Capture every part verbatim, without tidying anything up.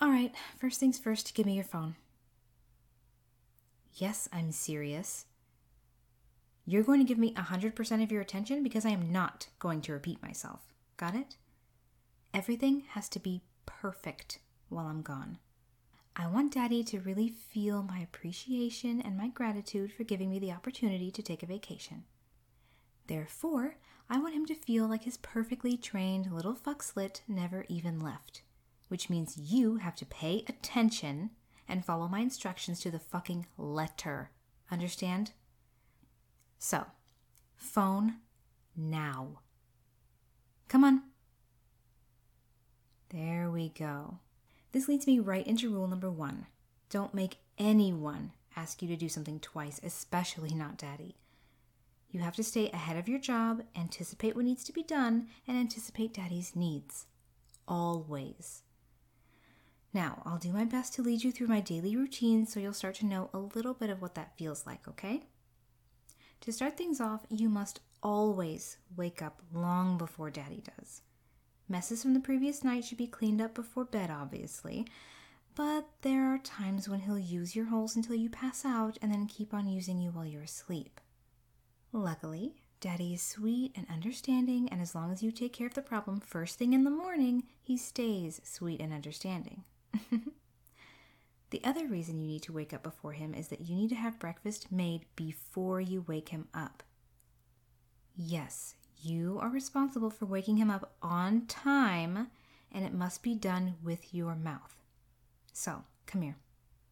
All right, first things first, give me your phone. Yes, I'm serious. You're going to give me one hundred percent of your attention because I am not going to repeat myself. Got it? Everything has to be perfect while I'm gone. I want Daddy to really feel my appreciation and my gratitude for giving me the opportunity to take a vacation. Therefore, I want him to feel like his perfectly trained little fuck slit never even left. Which means you have to pay attention and follow my instructions to the fucking letter. Understand? So, phone now. Come on. There we go. This leads me right into rule number one. Don't make anyone ask you to do something twice, especially not Daddy. You have to stay ahead of your job, anticipate what needs to be done, and anticipate Daddy's needs. Always. Now, I'll do my best to lead you through my daily routine so you'll start to know a little bit of what that feels like, okay? To start things off, you must always wake up long before Daddy does. Messes from the previous night should be cleaned up before bed, obviously, but there are times when he'll use your holes until you pass out and then keep on using you while you're asleep. Luckily, Daddy is sweet and understanding, and as long as you take care of the problem first thing in the morning, he stays sweet and understanding. The other reason you need to wake up before him is that you need to have breakfast made before you wake him up. Yes, you are responsible for waking him up on time, and it must be done with your mouth. So, come here.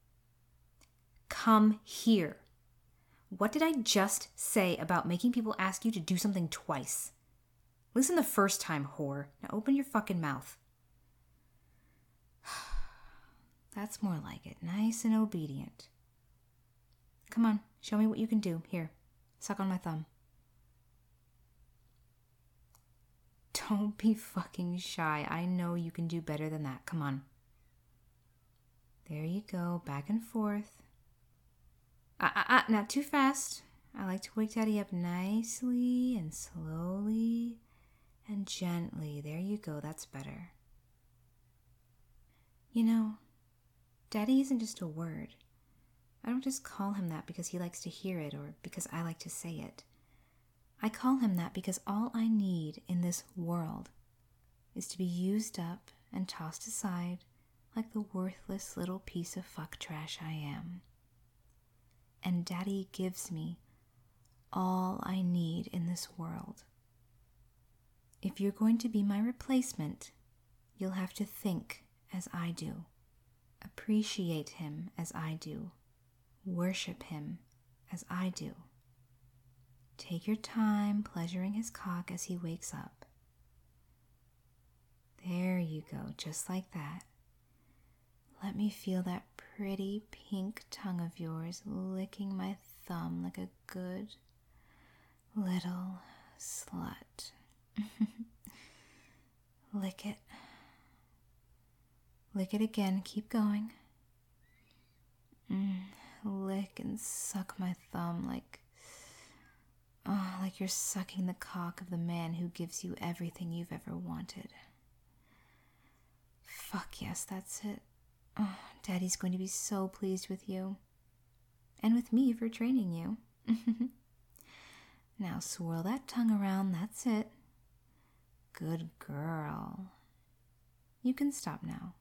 Come here. What did I just say about making people ask you to do something twice? Listen the first time, whore. Now open your fucking mouth. That's more like it. Nice and obedient. Come on, show me what you can do. Here, suck on my thumb. Don't be fucking shy. I know you can do better than that. Come on. There you go, back and forth. Ah, ah, ah, not too fast. I like to wake Daddy up nicely and slowly and gently. There you go, that's better. You know, Daddy isn't just a word. I don't just call him that because he likes to hear it or because I like to say it. I call him that because all I need in this world is to be used up and tossed aside like the worthless little piece of fuck trash I am. And Daddy gives me all I need in this world. If you're going to be my replacement, you'll have to think as I do, appreciate him as I do, worship him as I do. Take your time pleasuring his cock as he wakes up. There you go, just like that. Let me feel that pretty pink tongue of yours licking my thumb like a good little slut. Lick it. Lick it again. Keep going. Mm, lick and suck my thumb like, oh, like you're sucking the cock of the man who gives you everything you've ever wanted. Fuck yes, that's it. Oh, Daddy's going to be so pleased with you. And with me for training you. Now swirl that tongue around, that's it. Good girl. You can stop now.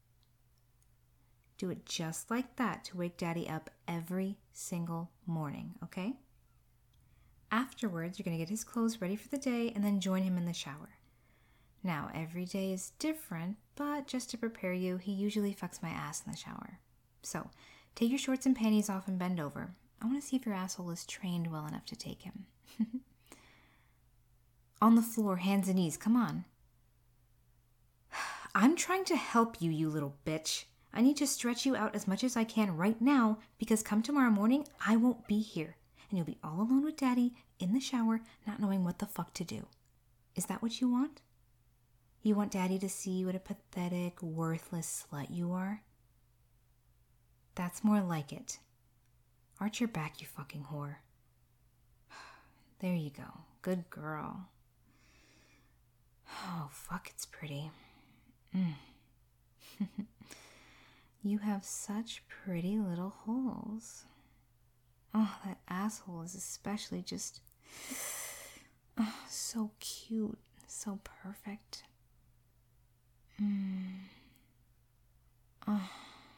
Do it just like that to wake Daddy up every single morning, okay? Afterwards, you're going to get his clothes ready for the day and then join him in the shower. Now, every day is different, but just to prepare you, he usually fucks my ass in the shower. So, take your shorts and panties off and bend over. I want to see if your asshole is trained well enough to take him. On the floor, hands and knees, come on. I'm trying to help you, you little bitch. I need to stretch you out as much as I can right now because come tomorrow morning, I won't be here. And you'll be all alone with Daddy in the shower, not knowing what the fuck to do. Is that what you want? You want Daddy to see what a pathetic, worthless slut you are? That's more like it. Arch your back, you fucking whore. There you go. Good girl. Oh, fuck, it's pretty. Mm. You have such pretty little holes. Oh, that asshole is especially just oh, so cute, so perfect. Mm. Oh.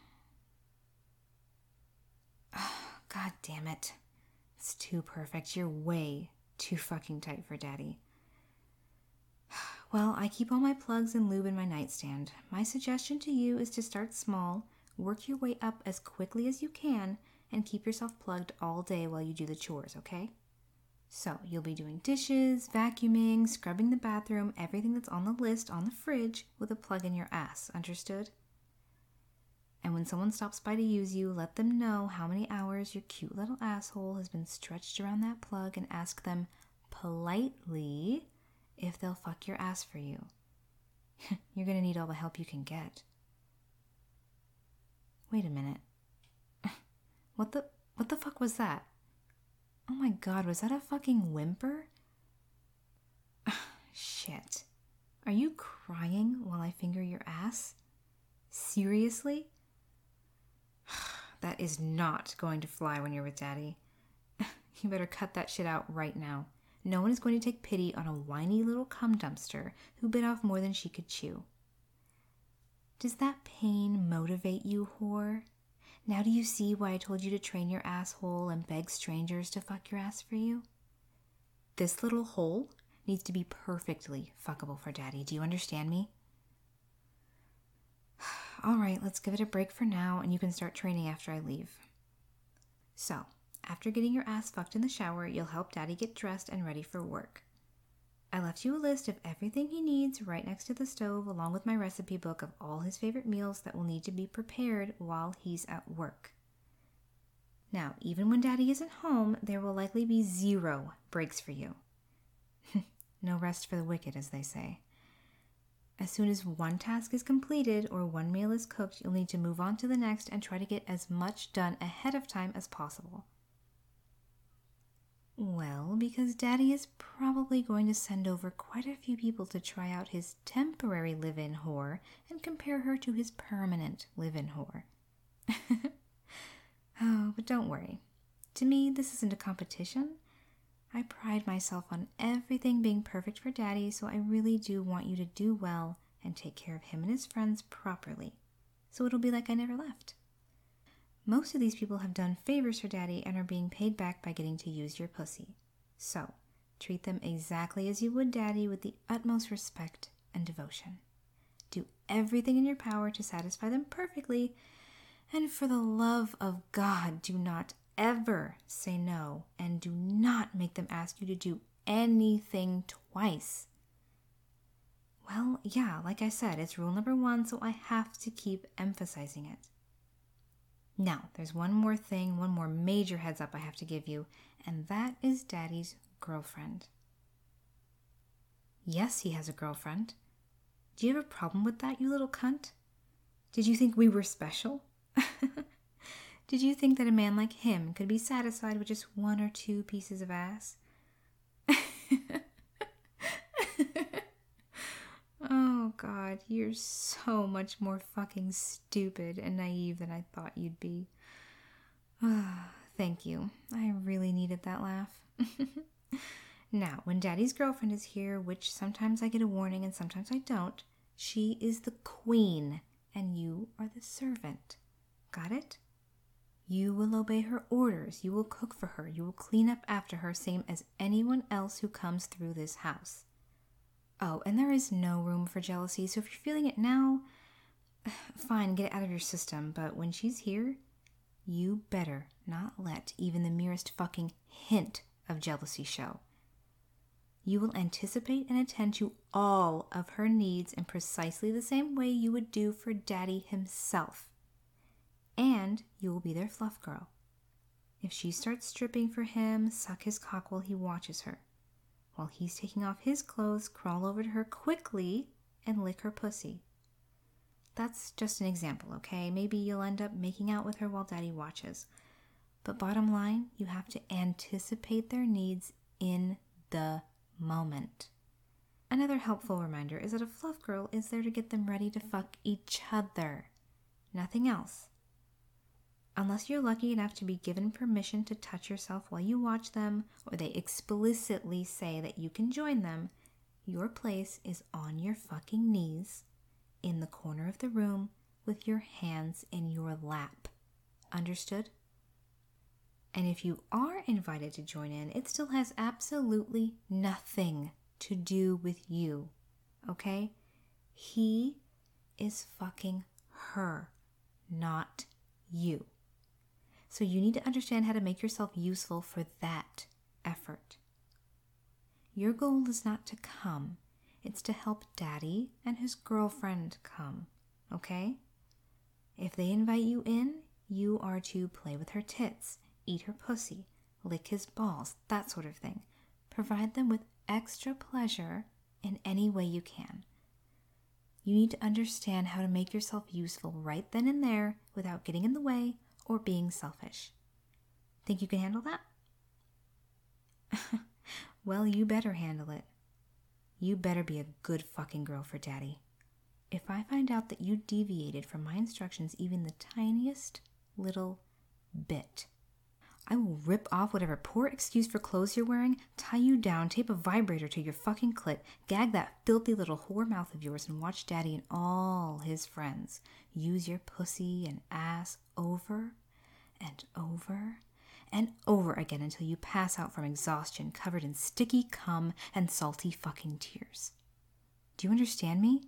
Oh, God damn it. It's too perfect. You're way too fucking tight for Daddy. Well, I keep all my plugs and lube in my nightstand. My suggestion to you is to start small, work your way up as quickly as you can, and keep yourself plugged all day while you do the chores, okay? So, you'll be doing dishes, vacuuming, scrubbing the bathroom, everything that's on the list on the fridge with a plug in your ass, understood? And when someone stops by to use you, let them know how many hours your cute little asshole has been stretched around that plug and ask them politely if they'll fuck your ass for you. You're gonna need all the help you can get. Wait a minute. What the what the fuck was that? Oh my god, was that a fucking whimper? Shit. Are you crying while I finger your ass? Seriously? That is not going to fly when you're with Daddy. You better cut that shit out right now. No one is going to take pity on a whiny little cum dumpster who bit off more than she could chew. Does that pain motivate you, whore? Now do you see why I told you to train your asshole and beg strangers to fuck your ass for you? This little hole needs to be perfectly fuckable for Daddy. Do you understand me? All right, let's give it a break for now, and you can start training after I leave. So, after getting your ass fucked in the shower, you'll help Daddy get dressed and ready for work. I left you a list of everything he needs right next to the stove, along with my recipe book of all his favorite meals that will need to be prepared while he's at work. Now, even when Daddy isn't home, there will likely be zero breaks for you. No rest for the wicked, as they say. As soon as one task is completed or one meal is cooked, you'll need to move on to the next and try to get as much done ahead of time as possible. Well, because Daddy is probably going to send over quite a few people to try out his temporary live-in whore and compare her to his permanent live-in whore. Oh, but don't worry. To me, this isn't a competition. I pride myself on everything being perfect for Daddy, so I really do want you to do well and take care of him and his friends properly, so it'll be like I never left. Most of these people have done favors for Daddy and are being paid back by getting to use your pussy. So, treat them exactly as you would Daddy with the utmost respect and devotion. Do everything in your power to satisfy them perfectly, and for the love of God, do not ever say no, and do not make them ask you to do anything twice. Well, yeah, like I said, it's rule number one, so I have to keep emphasizing it. Now, there's one more thing, one more major heads up I have to give you, and that is Daddy's girlfriend. Yes, he has a girlfriend. Do you have a problem with that, you little cunt? Did you think we were special? Did you think that a man like him could be satisfied with just one or two pieces of ass? Oh, God, you're so much more fucking stupid and naive than I thought you'd be. Thank you. I really needed that laugh. Now, when Daddy's girlfriend is here, which sometimes I get a warning and sometimes I don't, she is the queen and you are the servant. Got it? You will obey her orders. You will cook for her. You will clean up after her, same as anyone else who comes through this house. Oh, and there is no room for jealousy, so if you're feeling it now, fine, get it out of your system. But when she's here, you better not let even the merest fucking hint of jealousy show. You will anticipate and attend to all of her needs in precisely the same way you would do for Daddy himself. And you will be their fluff girl. If she starts stripping for him, suck his cock while he watches her. While he's taking off his clothes, crawl over to her quickly and lick her pussy. That's just an example, okay? Maybe you'll end up making out with her while Daddy watches. But bottom line, you have to anticipate their needs in the moment. Another helpful reminder is that a fluff girl is there to get them ready to fuck each other. Nothing else. Unless you're lucky enough to be given permission to touch yourself while you watch them, or they explicitly say that you can join them, your place is on your fucking knees in the corner of the room with your hands in your lap. Understood? And if you are invited to join in, it still has absolutely nothing to do with you. Okay? He is fucking her, not you. So you need to understand how to make yourself useful for that effort. Your goal is not to come. It's to help Daddy and his girlfriend come. Okay? If they invite you in, you are to play with her tits, eat her pussy, lick his balls, that sort of thing. Provide them with extra pleasure in any way you can. You need to understand how to make yourself useful right then and there without getting in the way or being selfish. Think you can handle that? Well, you better handle it. You better be a good fucking girl for Daddy. If I find out that you deviated from my instructions even the tiniest little bit, I will rip off whatever poor excuse for clothes you're wearing, tie you down, tape a vibrator to your fucking clit, gag that filthy little whore mouth of yours, and watch Daddy and all his friends use your pussy and ass over and over and over again until you pass out from exhaustion, covered in sticky cum and salty fucking tears. Do you understand me?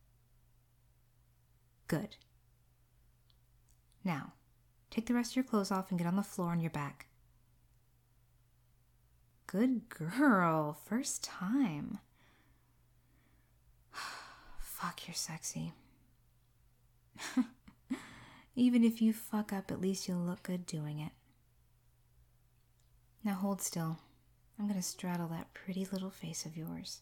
Good. Now, take the rest of your clothes off and get on the floor on your back. Good girl. First time. Fuck, you're sexy. Even if you fuck up, at least you'll look good doing it. Now hold still. I'm gonna straddle that pretty little face of yours.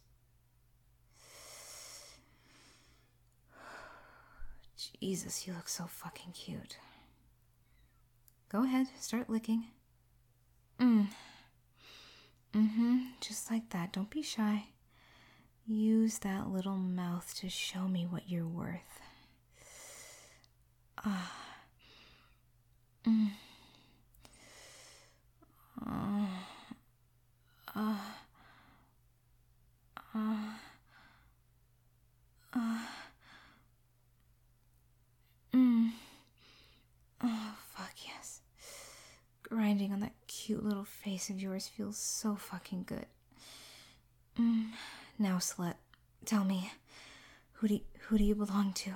Jesus, you look so fucking cute. Go ahead, start licking. Mm. Mm-hmm, just like that. Don't be shy. Use that little mouth to show me what you're worth. Ah. Mm. Uh. Uh. Uh. Uh. Mm. Oh, fuck yes. Grinding on that cute little face of yours feels so fucking good. Mm. Now, slut, tell me, who do you, who do you belong to?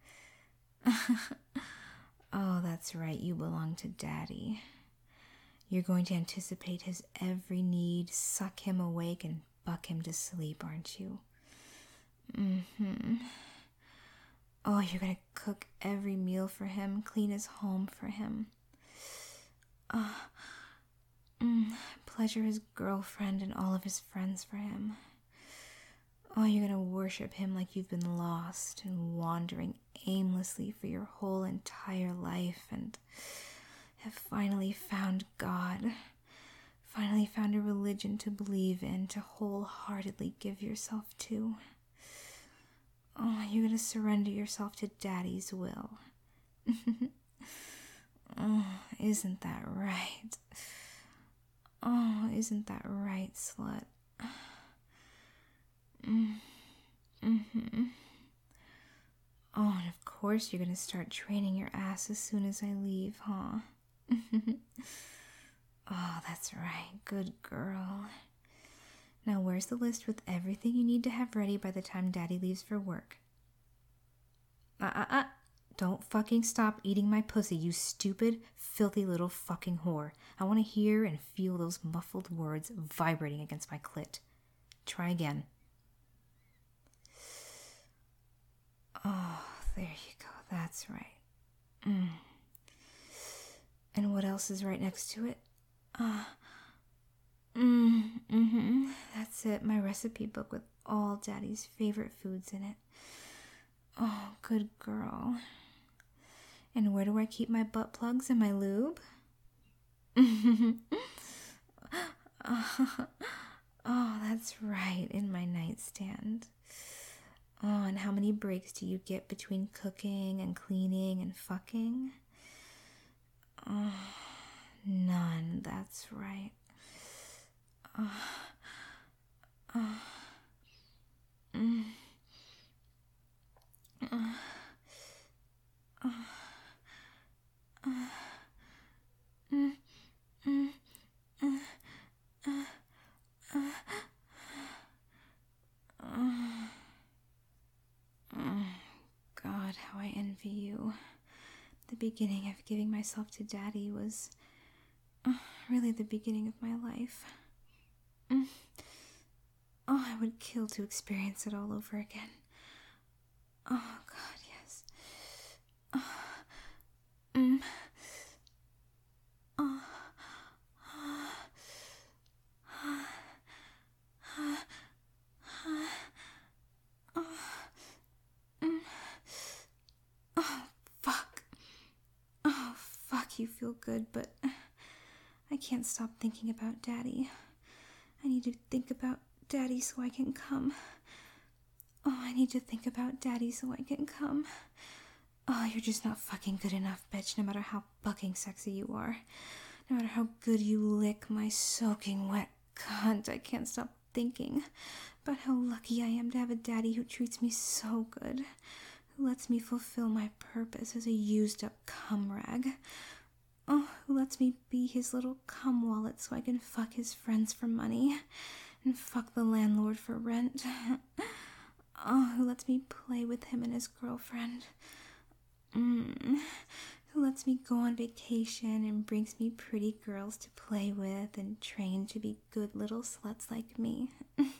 Oh, that's right, you belong to Daddy. You're going to anticipate his every need, suck him awake, and buck him to sleep, aren't you? Mm-hmm. Oh, you're going to cook every meal for him, clean his home for him. Uh, mm, pleasure his girlfriend and all of his friends for him. Oh, you're going to worship him like you've been lost and wandering aimlessly for your whole entire life and have finally found God. Finally found a religion to believe in, to wholeheartedly give yourself to. Oh, you're going to surrender yourself to Daddy's will. Oh, isn't that right? Oh, isn't that right, slut? Mm. Mm-hmm. Oh, and of course you're going to start training your ass as soon as I leave, huh? Oh, that's right. Good girl. Now, where's the list with everything you need to have ready by the time Daddy leaves for work? Uh-uh-uh. Don't fucking stop eating my pussy, you stupid, filthy little fucking whore. I want to hear and feel those muffled words vibrating against my clit. Try again. Oh, there you go. That's right. Mm. And what else is right next to it? Uh, mm, mm-hmm. That's it. My recipe book with all Daddy's favorite foods in it. Oh, good girl. And where do I keep my butt plugs and my lube? Oh, that's right, in my nightstand. Oh, and how many breaks do you get between cooking and cleaning and fucking? Oh, none, that's right. Oh, oh, mm, oh, oh, oh, mm, mm, uh, uh, uh, uh, uh, God, how I envy you. The beginning of giving myself to Daddy was uh, really the beginning of my life. Mm. Oh, I would kill to experience it all over again. Oh, God, yes. Oh, mm. Oh, oh, oh, oh, oh, mm. Oh, fuck. Oh, fuck, you feel good, but I can't stop thinking about Daddy. I need to think about Daddy so I can come. Oh, I need to think about Daddy so I can come. Oh, you're just not fucking good enough, bitch, no matter how fucking sexy you are. No matter how good you lick my soaking wet cunt, I can't stop thinking about how lucky I am to have a daddy who treats me so good, who lets me fulfill my purpose as a used-up cum rag. Oh, who lets me be his little cum wallet so I can fuck his friends for money and fuck the landlord for rent. Oh, who lets me play with him and his girlfriend. Mm. Who lets me go on vacation and brings me pretty girls to play with and train to be good little sluts like me.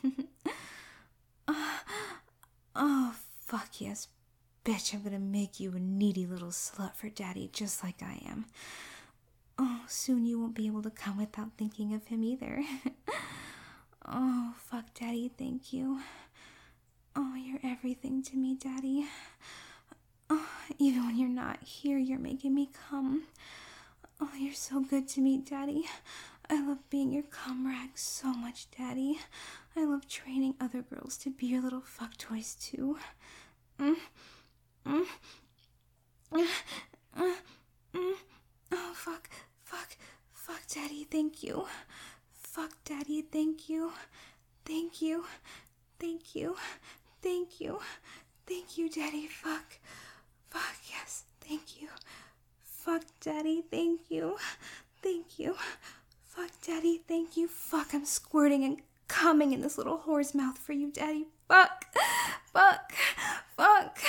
oh, oh, fuck yes, bitch, I'm gonna make you a needy little slut for Daddy just like I am. Oh, soon you won't be able to come without thinking of him either. Oh, fuck Daddy, thank you. Oh, you're everything to me, Daddy. Oh, even when you're not here, you're making me come. Oh, you're so good to me, Daddy. I love being your cum rag so much, Daddy. I love training other girls to be your little fuck toys, too. Mm. Mm. Uh, uh, mm. Oh, fuck, fuck, fuck, Daddy, thank you. Fuck, Daddy, thank you. Thank you. Thank you. Thank you. Thank you, Daddy, fuck. Fuck, yes, thank you. Fuck, Daddy, thank you. Thank you. Fuck, Daddy, thank you. Fuck, I'm squirting and coming in this little whore's mouth for you, Daddy. Fuck. Fuck. Fuck.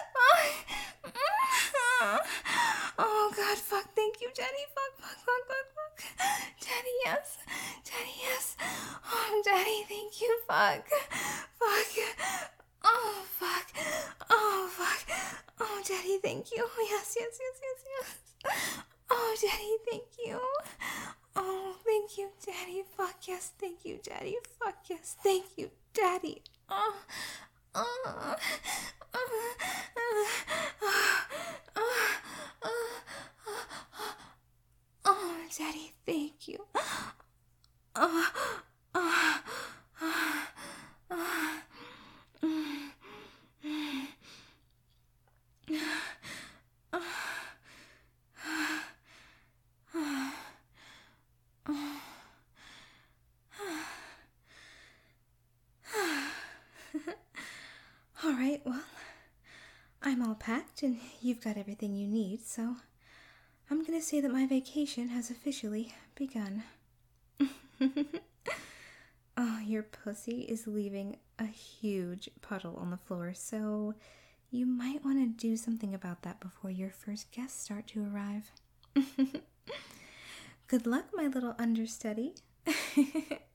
Oh, God, fuck, thank you, Daddy. Fuck, fuck, fuck, fuck, fuck. Daddy, yes. Daddy, yes. Oh, Daddy, thank you. Fuck. Fuck. Oh, fuck. Oh, fuck. Oh, Daddy, thank you. Yes, yes, yes, yes, yes. Oh, Daddy, thank you. Oh, thank you, Daddy. Fuck, yes, thank you, Daddy. Fuck, yes, thank you, Daddy. Oh, oh, oh, oh, oh, Daddy, thank you. Oh, oh, oh, oh. All right, well, I'm all packed and you've got everything you need, so I'm gonna say that my vacation has officially begun. Oh, your pussy is leaving a huge puddle on the floor, so you might want to do something about that before your first guests start to arrive. Good luck, my little understudy.